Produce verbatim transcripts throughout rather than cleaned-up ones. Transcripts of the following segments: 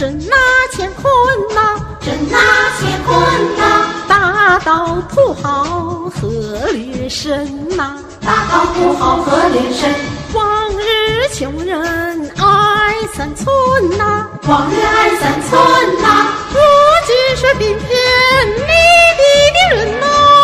真拿乾坤呐， 真拿乾坤呐， 大刀土豪何略深呐， 大刀土豪何略深。 往日穷人爱三寸呐， 往日爱三寸呐， 如今是顶天立地的人呐。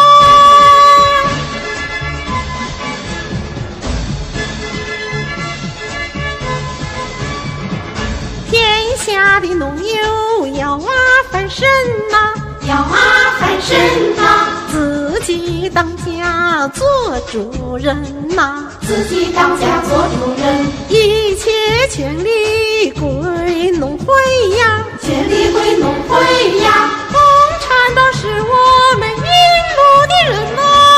天下的农友要啊翻身呐， 要啊翻身呐， 自己当家做主人呐， 自己当家做主人， 一切权利归农会呀， 权利归农会呀， 共产党是我们引路的人呐。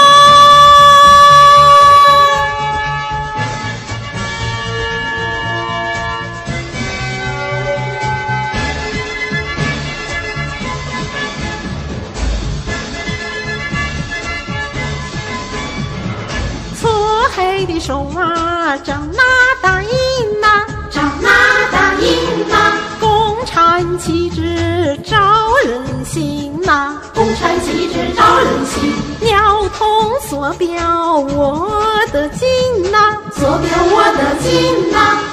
黑的手啊，掌拿大印呐， 掌拿大印呐， 共产气质招人心呐， 共产气质招人心。 鸟通所表我的劲呐， 所表我的劲呐，